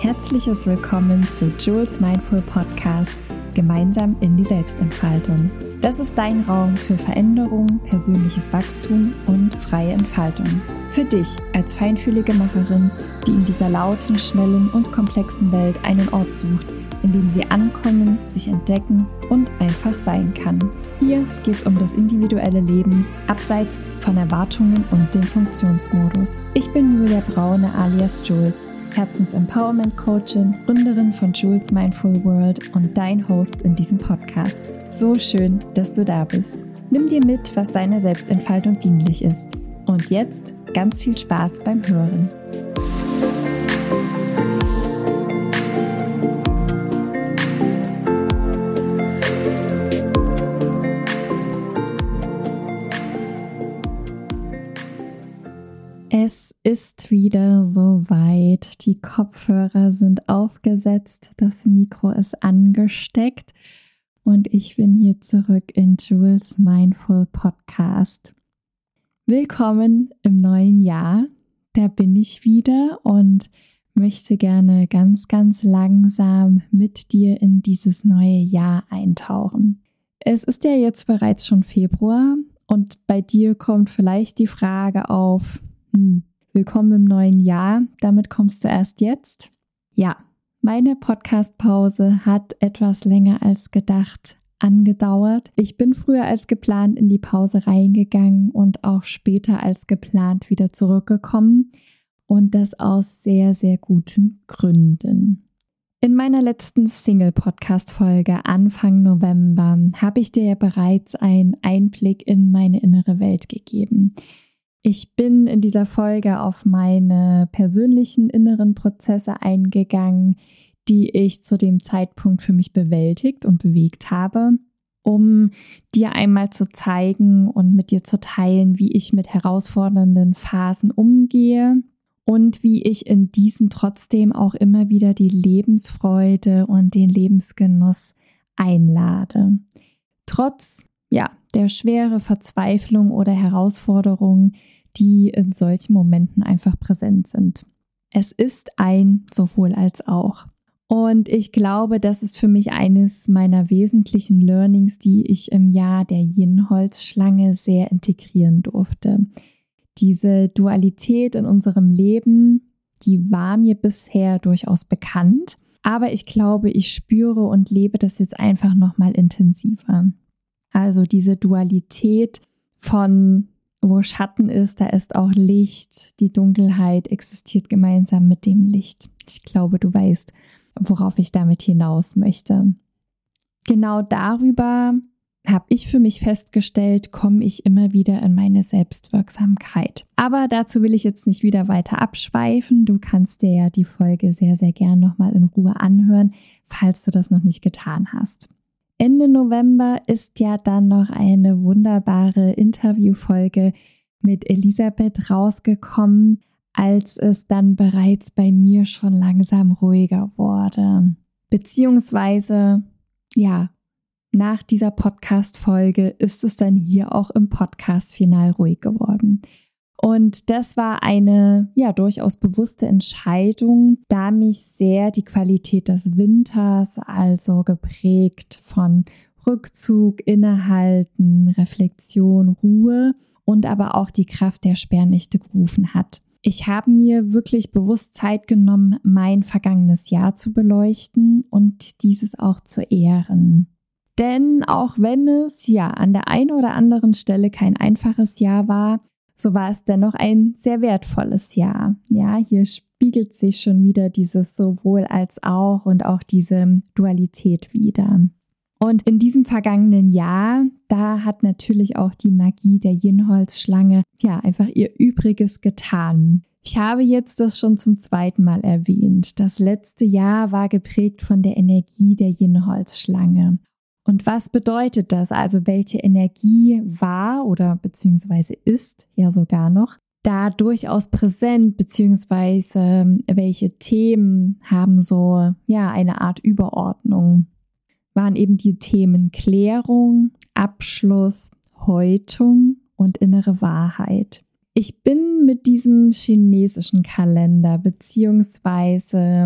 herzliches Willkommen zu Jules Mindful Podcast, gemeinsam in die Selbstentfaltung. Das ist dein Raum für Veränderung, persönliches Wachstum und freie Entfaltung. Für dich als feinfühlige Macherin, die in dieser lauten, schnellen und komplexen Welt einen Ort sucht, in dem sie ankommen, sich entdecken und einfach sein kann. Hier geht es um das individuelle Leben, abseits von Erwartungen und dem Funktionsmodus. Ich bin Julia Braune alias Jules, Herzens-Empowerment-Coachin, Gründerin von Jules Mindful World und dein Host in diesem Podcast. So schön, dass du da bist. Nimm dir mit, was deiner Selbstentfaltung dienlich ist. Und jetzt ganz viel Spaß beim Hören. Es ist wieder soweit. Die Kopfhörer sind aufgesetzt, das Mikro ist angesteckt und ich bin hier zurück in Jules Mindful Podcast. Willkommen im neuen Jahr. Da bin ich wieder und möchte gerne ganz, ganz langsam mit dir in dieses neue Jahr eintauchen. Es ist ja jetzt bereits schon Februar und bei dir kommt vielleicht die Frage auf: Willkommen im neuen Jahr, damit kommst du erst jetzt? Ja, meine Podcast-Pause hat etwas länger als gedacht angedauert. Ich bin früher als geplant in die Pause reingegangen und auch später als geplant wieder zurückgekommen und das aus sehr, sehr guten Gründen. In meiner letzten Single-Podcast-Folge Anfang November habe ich dir ja bereits einen Einblick in meine innere Welt gegeben. Ich bin in dieser Folge auf meine persönlichen inneren Prozesse eingegangen, die ich zu dem Zeitpunkt für mich bewältigt und bewegt habe, um dir einmal zu zeigen und mit dir zu teilen, wie ich mit herausfordernden Phasen umgehe und wie ich in diesen trotzdem auch immer wieder die Lebensfreude und den Lebensgenuss einlade. Trotz der Schwere, Verzweiflung oder Herausforderungen, die in solchen Momenten einfach präsent sind. Es ist ein sowohl als auch. Und ich glaube, das ist für mich eines meiner wesentlichen Learnings, die ich im Jahr der Yin-Holz-Schlange sehr integrieren durfte. Diese Dualität in unserem Leben, die war mir bisher durchaus bekannt, aber ich glaube, ich spüre und lebe das jetzt einfach nochmal intensiver. Also diese Dualität von wo Schatten ist, da ist auch Licht. Die Dunkelheit existiert gemeinsam mit dem Licht. Ich glaube, du weißt, worauf ich damit hinaus möchte. Genau darüber habe ich für mich festgestellt, komme ich immer wieder in meine Selbstwirksamkeit. Aber dazu will ich jetzt nicht wieder weiter abschweifen. Du kannst dir ja die Folge sehr, sehr gern nochmal in Ruhe anhören, falls du das noch nicht getan hast. Ende November ist ja dann noch eine wunderbare Interviewfolge mit Elisabeth rausgekommen, als es dann bereits bei mir schon langsam ruhiger wurde. Beziehungsweise, nach dieser Podcast-Folge ist es dann hier auch im Podcast-Final ruhig geworden. Und das war eine durchaus bewusste Entscheidung, da mich sehr die Qualität des Winters, also geprägt von Rückzug, Innehalten, Reflexion, Ruhe und aber auch die Kraft der Sperrnächte gerufen hat. Ich habe mir wirklich bewusst Zeit genommen, mein vergangenes Jahr zu beleuchten und dieses auch zu ehren. Denn auch wenn es an der einen oder anderen Stelle kein einfaches Jahr war, so war es dennoch ein sehr wertvolles Jahr. Ja, hier spiegelt sich schon wieder dieses sowohl als auch und auch diese Dualität wieder. Und in diesem vergangenen Jahr, da hat natürlich auch die Magie der Yin-Holz-Schlange einfach ihr Übriges getan. Ich habe jetzt das schon zum zweiten Mal erwähnt. Das letzte Jahr war geprägt von der Energie der Yin-Holz-Schlange. Und was bedeutet das? Also welche Energie war oder beziehungsweise ist ja sogar noch da durchaus präsent, beziehungsweise welche Themen haben so eine Art Überordnung? Waren eben die Themen Klärung, Abschluss, Häutung und innere Wahrheit. Ich bin mit diesem chinesischen Kalender beziehungsweise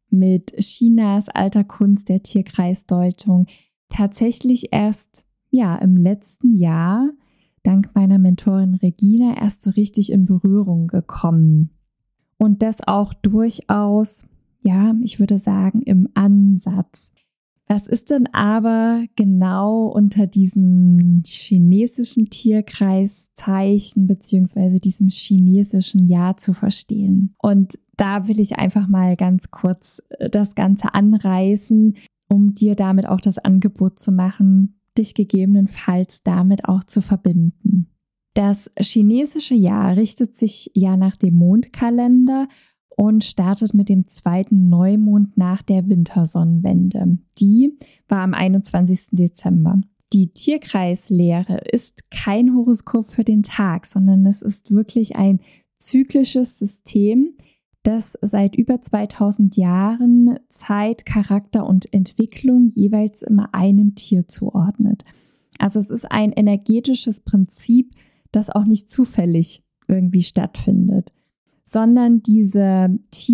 mit Chinas alter Kunst der Tierkreisdeutung tatsächlich erst im letzten Jahr dank meiner Mentorin Regina erst so richtig in Berührung gekommen. Und das auch durchaus, ich würde sagen, im Ansatz. Was ist denn aber genau unter diesem chinesischen Tierkreiszeichen beziehungsweise diesem chinesischen Jahr zu verstehen? Und da will ich einfach mal ganz kurz das Ganze anreißen, um dir damit auch das Angebot zu machen, dich gegebenenfalls damit auch zu verbinden. Das chinesische Jahr richtet sich ja nach dem Mondkalender und startet mit dem 2. Neumond nach der Wintersonnenwende. Die war am 21. Dezember. Die Tierkreislehre ist kein Horoskop für den Tag, sondern es ist wirklich ein zyklisches System, das seit über 2000 Jahren Zeit, Charakter und Entwicklung jeweils immer einem Tier zuordnet. Also es ist ein energetisches Prinzip, das auch nicht zufällig irgendwie stattfindet, sondern diese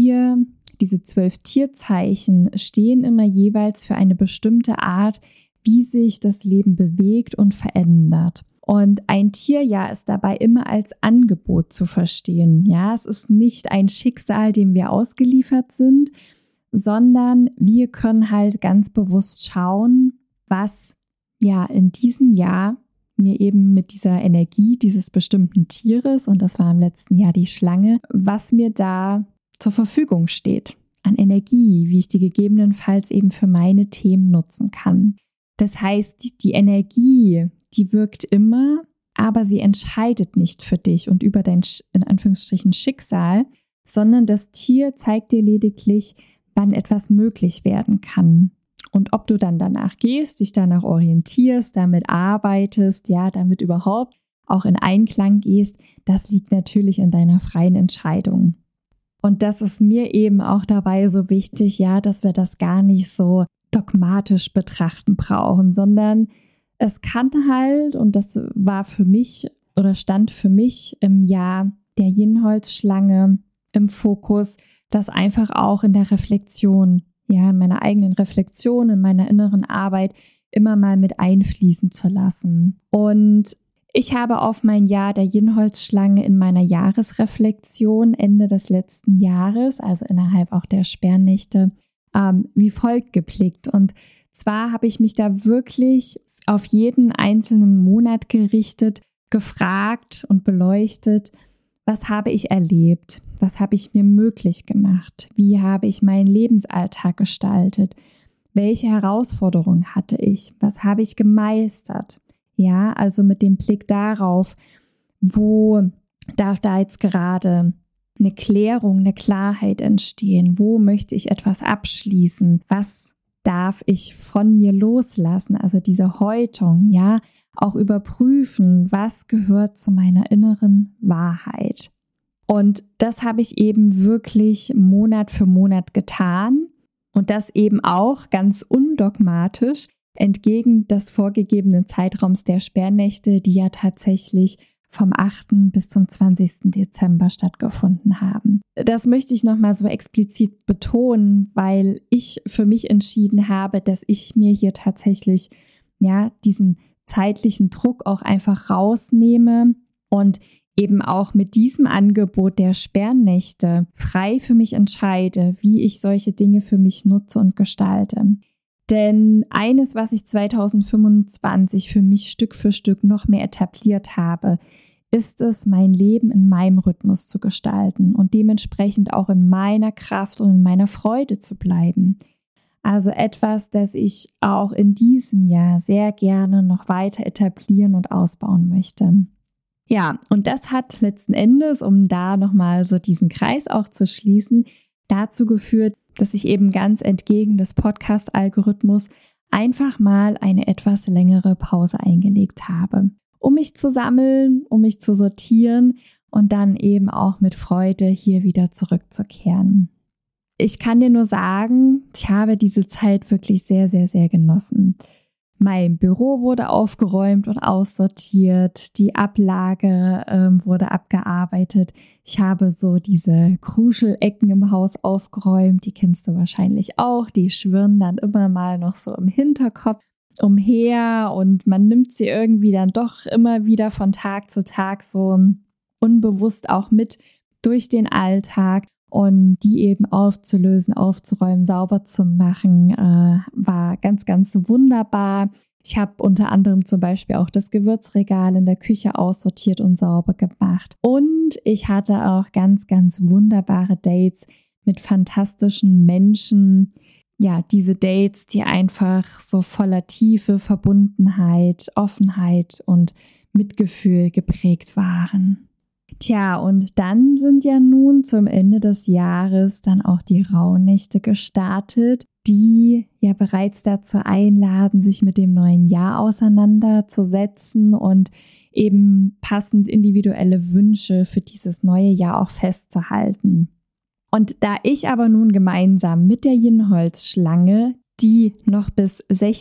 12 Tierzeichen stehen immer jeweils für eine bestimmte Art, wie sich das Leben bewegt und verändert. Und ein Tierjahr ist dabei immer als Angebot zu verstehen. Ja, es ist nicht ein Schicksal, dem wir ausgeliefert sind, sondern wir können halt ganz bewusst schauen, was in diesem Jahr mir eben mit dieser Energie dieses bestimmten Tieres, und das war im letzten Jahr die Schlange, was mir da zur Verfügung steht an Energie, wie ich die gegebenenfalls eben für meine Themen nutzen kann. Das heißt, die Energie, die wirkt immer, aber sie entscheidet nicht für dich und über dein, in Anführungsstrichen, Schicksal, sondern das Tier zeigt dir lediglich, wann etwas möglich werden kann. Und ob du dann danach gehst, dich danach orientierst, damit arbeitest, damit überhaupt auch in Einklang gehst, das liegt natürlich in deiner freien Entscheidung. Und das ist mir eben auch dabei so wichtig, dass wir das gar nicht so dogmatisch betrachten brauchen, sondern es kann halt, und das war für mich oder stand für mich im Jahr der Yin-Holzschlange im Fokus, das einfach auch in der Reflexion, in meiner eigenen Reflexion, in meiner inneren Arbeit immer mal mit einfließen zu lassen. Und ich habe auf mein Jahr der Yin-Holzschlange in meiner Jahresreflexion Ende des letzten Jahres, also innerhalb auch der Sperrnächte, wie folgt geblickt. Und zwar habe ich mich da wirklich auf jeden einzelnen Monat gerichtet, gefragt und beleuchtet, was habe ich erlebt? Was habe ich mir möglich gemacht? Wie habe ich meinen Lebensalltag gestaltet? Welche Herausforderungen hatte ich? Was habe ich gemeistert? Also mit dem Blick darauf, wo darf da jetzt gerade eine Klärung, eine Klarheit entstehen? Wo möchte ich etwas abschließen? Was darf ich von mir loslassen? Also diese Häutung, auch überprüfen, was gehört zu meiner inneren Wahrheit. Und das habe ich eben wirklich Monat für Monat getan und das eben auch ganz undogmatisch entgegen des vorgegebenen Zeitraums der Sperrnächte, die ja tatsächlich vom 8. bis zum 20. Dezember stattgefunden haben. Das möchte ich nochmal so explizit betonen, weil ich für mich entschieden habe, dass ich mir hier tatsächlich diesen zeitlichen Druck auch einfach rausnehme und eben auch mit diesem Angebot der Sperrnächte frei für mich entscheide, wie ich solche Dinge für mich nutze und gestalte. Denn eines, was ich 2025 für mich Stück für Stück noch mehr etabliert habe, ist es, mein Leben in meinem Rhythmus zu gestalten und dementsprechend auch in meiner Kraft und in meiner Freude zu bleiben. Also etwas, das ich auch in diesem Jahr sehr gerne noch weiter etablieren und ausbauen möchte. Ja, und das hat letzten Endes, um da nochmal so diesen Kreis auch zu schließen, dazu geführt, dass ich eben ganz entgegen des Podcast-Algorithmus einfach mal eine etwas längere Pause eingelegt habe, um mich zu sammeln, um mich zu sortieren und dann eben auch mit Freude hier wieder zurückzukehren. Ich kann dir nur sagen, ich habe diese Zeit wirklich sehr, sehr, sehr genossen. Mein Büro wurde aufgeräumt und aussortiert, die Ablage wurde abgearbeitet. Ich habe so diese Kruschelecken im Haus aufgeräumt, die kennst du wahrscheinlich auch, die schwirren dann immer mal noch so im Hinterkopf umher und man nimmt sie irgendwie dann doch immer wieder von Tag zu Tag so unbewusst auch mit durch den Alltag. Und die eben aufzulösen, aufzuräumen, sauber zu machen, war ganz, ganz wunderbar. Ich habe unter anderem zum Beispiel auch das Gewürzregal in der Küche aussortiert und sauber gemacht. Und ich hatte auch ganz, ganz wunderbare Dates mit fantastischen Menschen. Ja, diese Dates, die einfach so voller Tiefe, Verbundenheit, Offenheit und Mitgefühl geprägt waren. Tja, und dann sind ja nun zum Ende des Jahres dann auch die Rauhnächte gestartet, die ja bereits dazu einladen, sich mit dem neuen Jahr auseinanderzusetzen und eben passend individuelle Wünsche für dieses neue Jahr auch festzuhalten. Und da ich aber nun gemeinsam mit der Yin-Holz-Schlange, die noch bis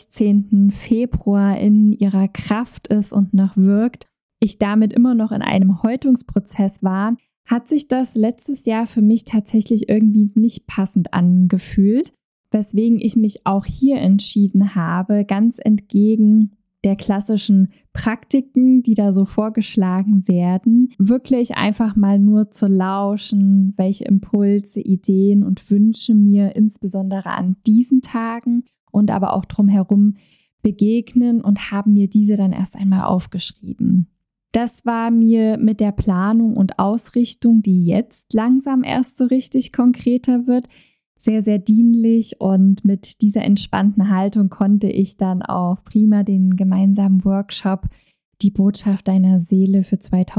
16. Februar in ihrer Kraft ist und noch wirkt, ich damit immer noch in einem Häutungsprozess war, hat sich das letztes Jahr für mich tatsächlich irgendwie nicht passend angefühlt, weswegen ich mich auch hier entschieden habe, ganz entgegen der klassischen Praktiken, die da so vorgeschlagen werden, wirklich einfach mal nur zu lauschen, welche Impulse, Ideen und Wünsche mir insbesondere an diesen Tagen und aber auch drumherum begegnen und haben mir diese dann erst einmal aufgeschrieben. Das war mir mit der Planung und Ausrichtung, die jetzt langsam erst so richtig konkreter wird, sehr, sehr dienlich. Und mit dieser entspannten Haltung konnte ich dann auch prima den gemeinsamen Workshop Die Botschaft deiner Seele für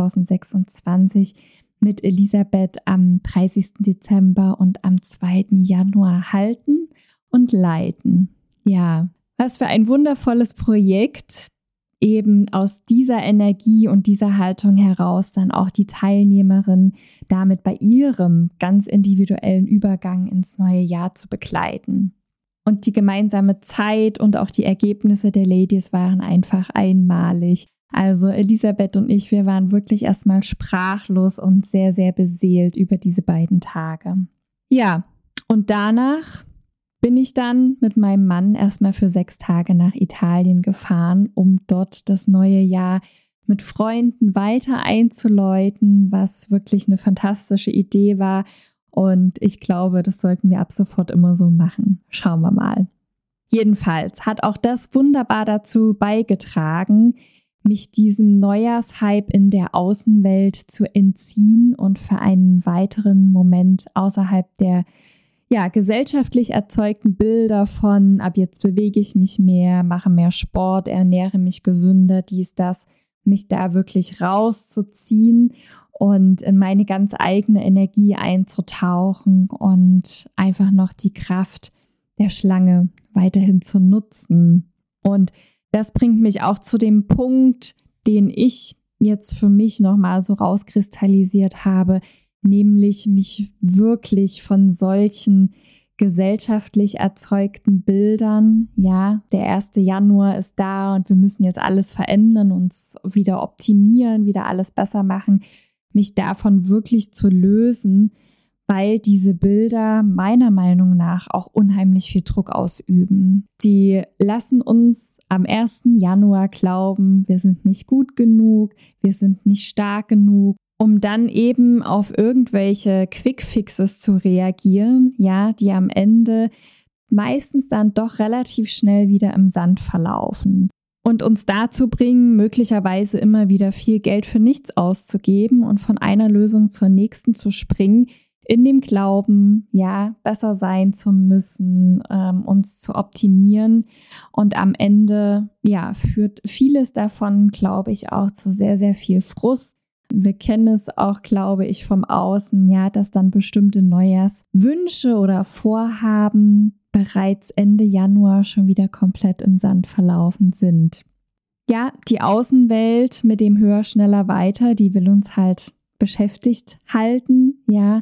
2026 mit Elisabeth am 30. Dezember und am 2. Januar halten und leiten. Ja, was für ein wundervolles Projekt. Eben aus dieser Energie und dieser Haltung heraus dann auch die Teilnehmerin damit bei ihrem ganz individuellen Übergang ins neue Jahr zu begleiten. Und die gemeinsame Zeit und auch die Ergebnisse der Ladies waren einfach einmalig. Also Elisabeth und ich, wir waren wirklich erstmal sprachlos und sehr, sehr beseelt über diese beiden Tage. Ja, und danach bin ich dann mit meinem Mann erstmal für 6 Tage nach Italien gefahren, um dort das neue Jahr mit Freunden weiter einzuläuten, was wirklich eine fantastische Idee war. Und ich glaube, das sollten wir ab sofort immer so machen. Schauen wir mal. Jedenfalls hat auch das wunderbar dazu beigetragen, mich diesem Neujahrshype in der Außenwelt zu entziehen und für einen weiteren Moment außerhalb der gesellschaftlich erzeugten Bilder von, ab jetzt bewege ich mich mehr, mache mehr Sport, ernähre mich gesünder, das, mich da wirklich rauszuziehen und in meine ganz eigene Energie einzutauchen und einfach noch die Kraft der Schlange weiterhin zu nutzen. Und das bringt mich auch zu dem Punkt, den ich jetzt für mich nochmal so rauskristallisiert habe, nämlich mich wirklich von solchen gesellschaftlich erzeugten Bildern, ja, der 1. Januar ist da und wir müssen jetzt alles verändern, uns wieder optimieren, wieder alles besser machen, mich davon wirklich zu lösen, weil diese Bilder meiner Meinung nach auch unheimlich viel Druck ausüben. Sie lassen uns am 1. Januar glauben, wir sind nicht gut genug, wir sind nicht stark genug, um dann eben auf irgendwelche Quickfixes zu reagieren, ja, die am Ende meistens dann doch relativ schnell wieder im Sand verlaufen und uns dazu bringen, möglicherweise immer wieder viel Geld für nichts auszugeben und von einer Lösung zur nächsten zu springen, in dem Glauben, ja, besser sein zu müssen, uns zu optimieren. Und am Ende, ja, führt vieles davon, glaube ich, auch zu sehr, sehr viel Frust. Wir kennen es auch, glaube ich, vom Außen, ja, dass dann bestimmte Neujahrswünsche oder Vorhaben bereits Ende Januar schon wieder komplett im Sand verlaufen sind. Ja, die Außenwelt mit dem Höher, Schneller, Weiter, die will uns halt beschäftigt halten, ja.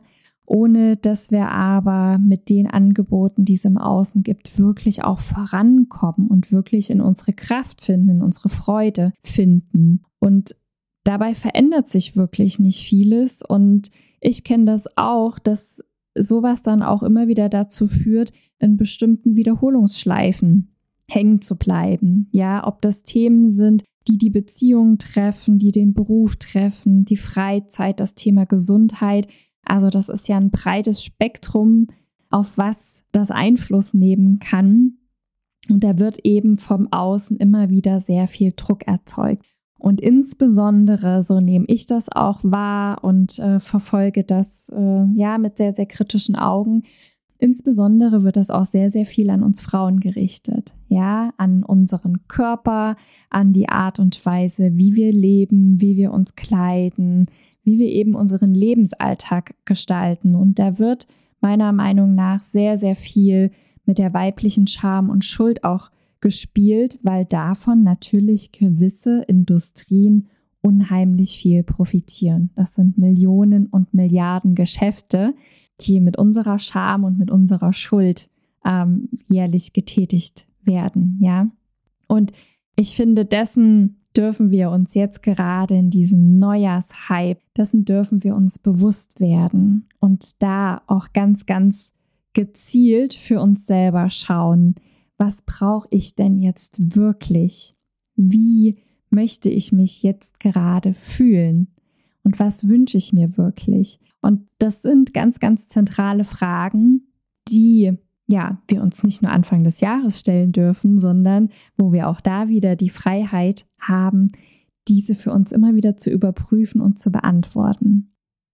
ohne dass wir aber mit den Angeboten, die es im Außen gibt, wirklich auch vorankommen und wirklich in unsere Kraft finden, in unsere Freude finden. Und dabei verändert sich wirklich nicht vieles. Und ich kenne das auch, dass sowas dann auch immer wieder dazu führt, in bestimmten Wiederholungsschleifen hängen zu bleiben. Ja, ob das Themen sind, die die Beziehung treffen, die den Beruf treffen, die Freizeit, das Thema Gesundheit. Also das ist ja ein breites Spektrum, auf was das Einfluss nehmen kann. Und da wird eben vom Außen immer wieder sehr viel Druck erzeugt. Und insbesondere, so nehme ich das auch wahr und verfolge das mit sehr, sehr kritischen Augen. Insbesondere wird das auch sehr, sehr viel an uns Frauen gerichtet. Ja, an unseren Körper, an die Art und Weise, wie wir leben, wie wir uns kleiden, wie wir eben unseren Lebensalltag gestalten. Und da wird meiner Meinung nach sehr, sehr viel mit der weiblichen Scham und Schuld auch gespielt, weil davon natürlich gewisse Industrien unheimlich viel profitieren. Das sind Millionen und Milliarden Geschäfte, die mit unserer Scham und mit unserer Schuld jährlich getätigt werden, ja. Und ich finde, dessen dürfen wir uns jetzt gerade in diesem Neujahrshype, dessen dürfen wir uns bewusst werden und da auch ganz, ganz gezielt für uns selber schauen, was brauche ich denn jetzt wirklich? Wie möchte ich mich jetzt gerade fühlen? Und was wünsche ich mir wirklich? Und das sind ganz, ganz zentrale Fragen, die wir uns nicht nur Anfang des Jahres stellen dürfen, sondern wo wir auch da wieder die Freiheit haben, diese für uns immer wieder zu überprüfen und zu beantworten.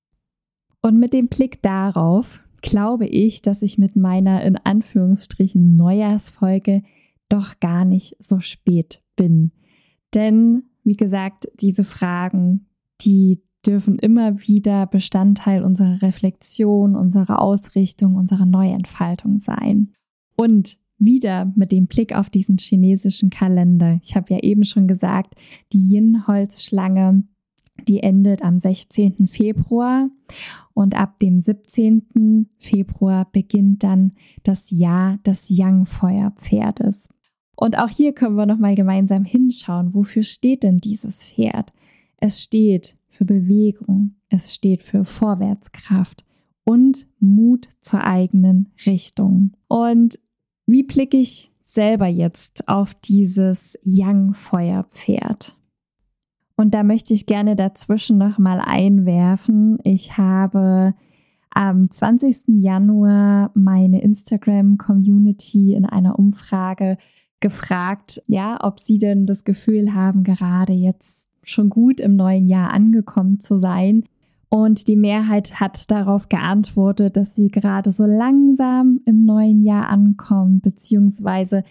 Und mit dem Blick darauf glaube ich, dass ich mit meiner in Anführungsstrichen Neujahrsfolge doch gar nicht so spät bin. Denn, wie gesagt, diese Fragen, die dürfen immer wieder Bestandteil unserer Reflexion, unserer Ausrichtung, unserer Neuentfaltung sein. Und wieder mit dem Blick auf diesen chinesischen Kalender. Ich habe ja eben schon gesagt, die Yin-Holzschlange, die endet am 16. Februar und ab dem 17. Februar beginnt dann das Jahr des Yang-Feuerpferdes. Und auch hier können wir nochmal gemeinsam hinschauen, wofür steht denn dieses Pferd? Es steht für Bewegung, es steht für Vorwärtskraft und Mut zur eigenen Richtung. Und wie blicke ich selber jetzt auf dieses Yang-Feuerpferd? Und da möchte ich gerne dazwischen nochmal einwerfen. Ich habe am 20. Januar meine Instagram-Community in einer Umfrage gefragt, ob sie denn das Gefühl haben, gerade jetzt schon gut im neuen Jahr angekommen zu sein. Und die Mehrheit hat darauf geantwortet, dass sie gerade so langsam im neuen Jahr ankommen, beziehungsweise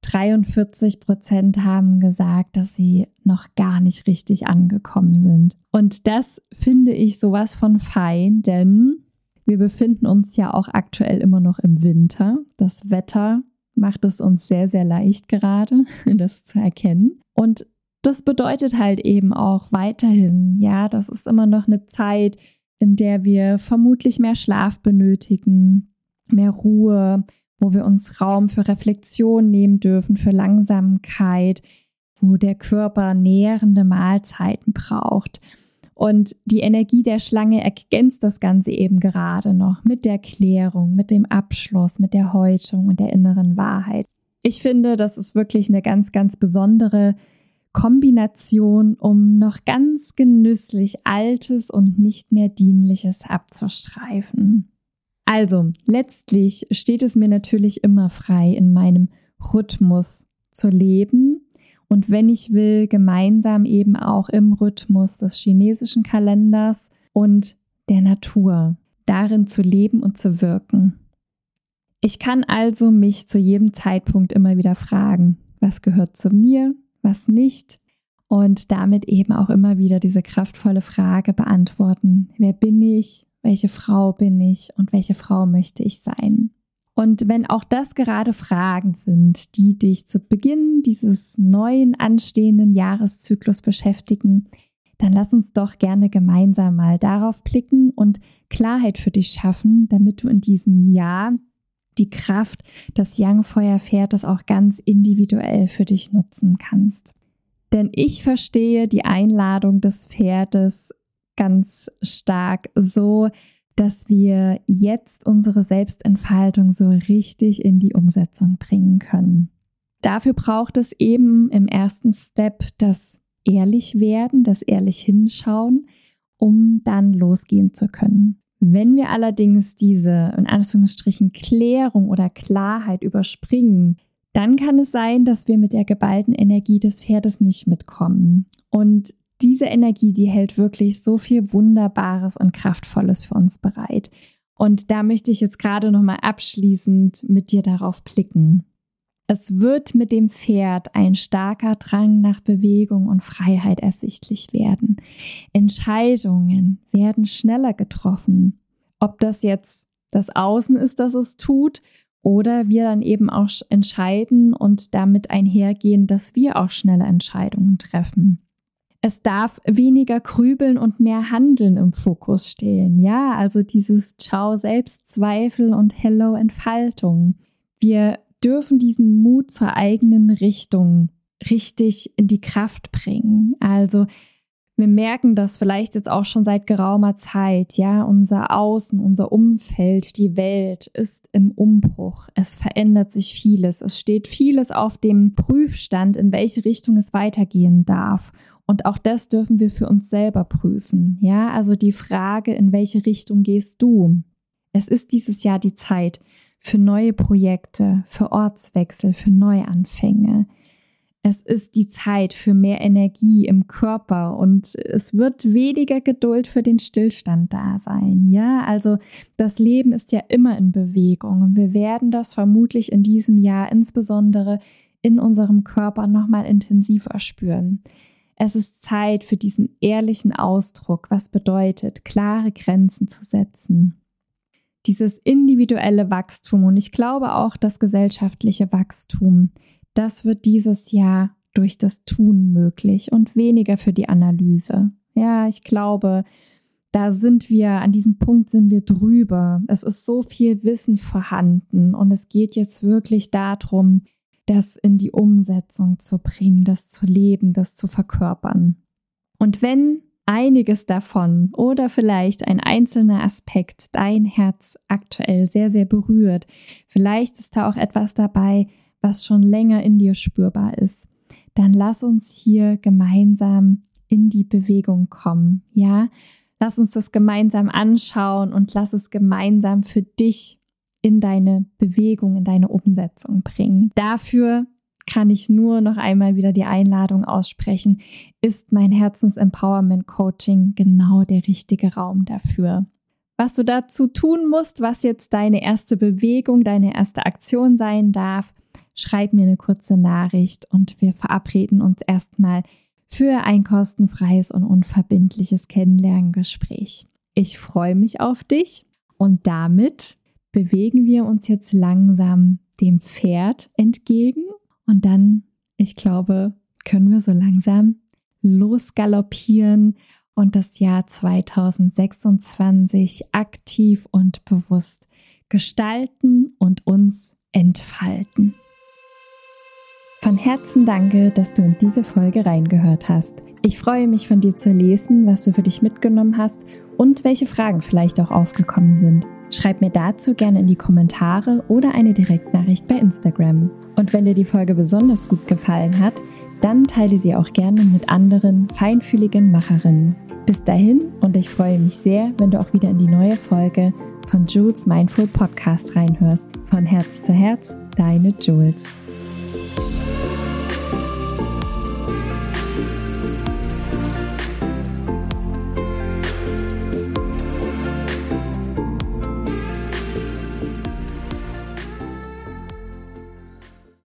43% haben gesagt, dass sie noch gar nicht richtig angekommen sind. Und das finde ich sowas von fein, denn wir befinden uns ja auch aktuell immer noch im Winter. Das Wetter macht es uns sehr, sehr leicht gerade, das zu erkennen. Und das bedeutet halt eben auch weiterhin, das ist immer noch eine Zeit, in der wir vermutlich mehr Schlaf benötigen, mehr Ruhe, wo wir uns Raum für Reflexion nehmen dürfen, für Langsamkeit, wo der Körper nährende Mahlzeiten braucht. Und die Energie der Schlange ergänzt das Ganze eben gerade noch mit der Klärung, mit dem Abschluss, mit der Häutung und der inneren Wahrheit. Ich finde, das ist wirklich eine ganz, ganz besondere Kombination, um noch ganz genüsslich Altes und nicht mehr Dienliches abzustreifen. Also, letztlich steht es mir natürlich immer frei, in meinem Rhythmus zu leben und wenn ich will, gemeinsam eben auch im Rhythmus des chinesischen Kalenders und der Natur, darin zu leben und zu wirken. Ich kann also mich zu jedem Zeitpunkt immer wieder fragen, was gehört zu mir, was nicht und damit eben auch immer wieder diese kraftvolle Frage beantworten, wer bin ich, welche Frau bin ich und welche Frau möchte ich sein? Und wenn auch das gerade Fragen sind, die dich zu Beginn dieses neuen anstehenden Jahreszyklus beschäftigen, dann lass uns doch gerne gemeinsam mal darauf blicken und Klarheit für dich schaffen, damit du in diesem Jahr die Kraft des Yang-Feuer-Pferdes auch ganz individuell für dich nutzen kannst. Denn ich verstehe die Einladung des Pferdes ganz stark so, dass wir jetzt unsere Selbstentfaltung so richtig in die Umsetzung bringen können. Dafür braucht es eben im ersten Step das Ehrlichwerden, das ehrlich hinschauen, um dann losgehen zu können. Wenn wir allerdings diese, in Anführungsstrichen, Klärung oder Klarheit überspringen, dann kann es sein, dass wir mit der geballten Energie des Pferdes nicht mitkommen. Und diese Energie, die hält wirklich so viel Wunderbares und Kraftvolles für uns bereit. Und da möchte ich jetzt gerade nochmal abschließend mit dir darauf blicken. Es wird mit dem Pferd ein starker Drang nach Bewegung und Freiheit ersichtlich werden. Entscheidungen werden schneller getroffen. Ob das jetzt das Außen ist, das es tut, oder wir dann eben auch entscheiden und damit einhergehen, dass wir auch schnelle Entscheidungen treffen. Es darf weniger Grübeln und mehr Handeln im Fokus stehen. Ja, also dieses Ciao Selbstzweifel und Hello Entfaltung. Wir dürfen diesen Mut zur eigenen Richtung richtig in die Kraft bringen. Also wir merken das vielleicht jetzt auch schon seit geraumer Zeit. Ja, unser Außen, unser Umfeld, die Welt ist im Umbruch. Es verändert sich vieles. Es steht vieles auf dem Prüfstand, in welche Richtung es weitergehen darf. Und auch das dürfen wir für uns selber prüfen. Ja, also die Frage, in welche Richtung gehst du? Es ist dieses Jahr die Zeit für neue Projekte, für Ortswechsel, für Neuanfänge. Es ist die Zeit für mehr Energie im Körper und es wird weniger Geduld für den Stillstand da sein. Ja, also das Leben ist ja immer in Bewegung und wir werden das vermutlich in diesem Jahr insbesondere in unserem Körper nochmal intensiver spüren. Es ist Zeit für diesen ehrlichen Ausdruck, was bedeutet, klare Grenzen zu setzen. Dieses individuelle Wachstum und ich glaube auch das gesellschaftliche Wachstum, das wird dieses Jahr durch das Tun möglich und weniger für die Analyse. Ja, ich glaube, an diesem Punkt sind wir drüber. Es ist so viel Wissen vorhanden und es geht jetzt wirklich darum, das in die Umsetzung zu bringen, das zu leben, das zu verkörpern. Und wenn einiges davon oder vielleicht ein einzelner Aspekt dein Herz aktuell sehr, sehr berührt, vielleicht ist da auch etwas dabei, was schon länger in dir spürbar ist, dann lass uns hier gemeinsam in die Bewegung kommen. Ja, lass uns das gemeinsam anschauen und lass es gemeinsam für dich in deine Bewegung, in deine Umsetzung bringen. Dafür kann ich nur noch einmal wieder die Einladung aussprechen, ist mein Herzens-Empowerment-Coaching genau der richtige Raum dafür. Was du dazu tun musst, was jetzt deine erste Bewegung, deine erste Aktion sein darf, schreib mir eine kurze Nachricht und wir verabreden uns erstmal für ein kostenfreies und unverbindliches Kennenlerngespräch. Ich freue mich auf dich und damit bewegen wir uns jetzt langsam dem Pferd entgegen und dann, ich glaube, können wir so langsam losgaloppieren und das Jahr 2026 aktiv und bewusst gestalten und uns entfalten. Von Herzen danke, dass du in diese Folge reingehört hast. Ich freue mich, von dir zu lesen, was du für dich mitgenommen hast und welche Fragen vielleicht auch aufgekommen sind. Schreib mir dazu gerne in die Kommentare oder eine Direktnachricht bei Instagram. Und wenn dir die Folge besonders gut gefallen hat, dann teile sie auch gerne mit anderen feinfühligen Macherinnen. Bis dahin und ich freue mich sehr, wenn du auch wieder in die neue Folge von Jules Mindful Podcast reinhörst. Von Herz zu Herz, deine Jules.